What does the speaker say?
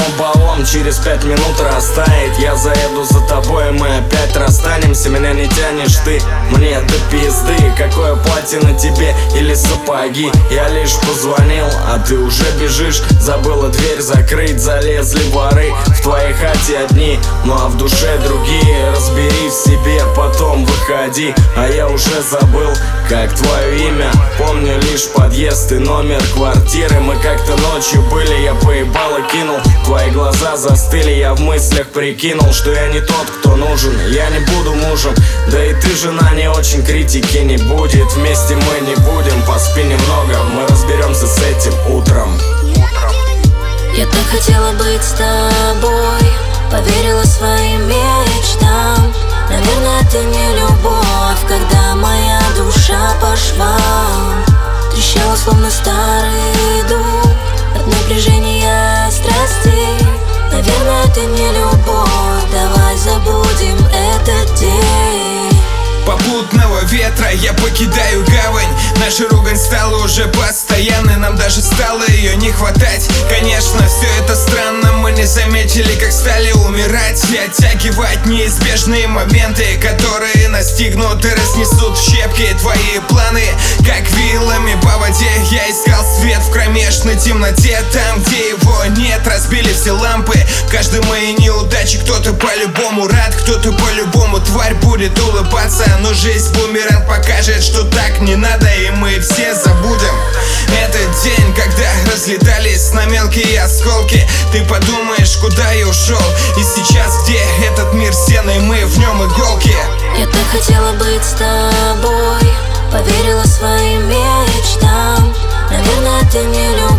баллон через 5 минут растает. Я заеду за тобой, мы опять расстанемся. Меня не тянешь ты, мне до пизды. Какое платье на тебе или сапоги? Я лишь позвонил, а ты уже бежишь. Забыла дверь закрыть, залезли воры. В твоей хате одни, ну а в душе другие. Разбери в себе, потом выходи. А я уже забыл, как твое имя. Помню лишь подъезд и номер квартиры. Мы как-то ночью были, я поебал и кинул. Твои глаза застыли, я в мыслях прикинул, что я не тот, кто нужен. Я не буду мужем, да и ты, жена, не очень, критики не будет. Вместе мы не будем, поспи немного, мы разберемся с этим утром. Я так хотела быть с тобой, поверила своим мечтам. Наверное, это не любовь, когда моя душа по швам. Трещала, словно старый дуб от напряжения страстей. Наверное, это не любовь, давай забудем этот день. Попутного ветра я покидаю гавань. Наша ругань стала уже постоянной, нам даже стало ее не хватать. Конечно, все это странно, мы не заметили, как стали умирать и оттягивать неизбежные моменты, которые настигнут и разнесут в щепки твои планы. Как вилами по воде я искал свет в кромешной темноте. Там, где его нет, разбили все лампы. В каждой моей неудаче кто-то по-любому рад, кто-то по-любому тварь будет улыбаться. Но жизнь бумеранг покажет, что так не надо, и мы все забудем этот день, когда разлетались на мелкие осколки. Ты подумаешь, куда я ушел, и сейчас где этот мир стены, и мы в нем иголки. Я так хотела быть с тобой, поверила своим мечтам. Наверное, это не любовь.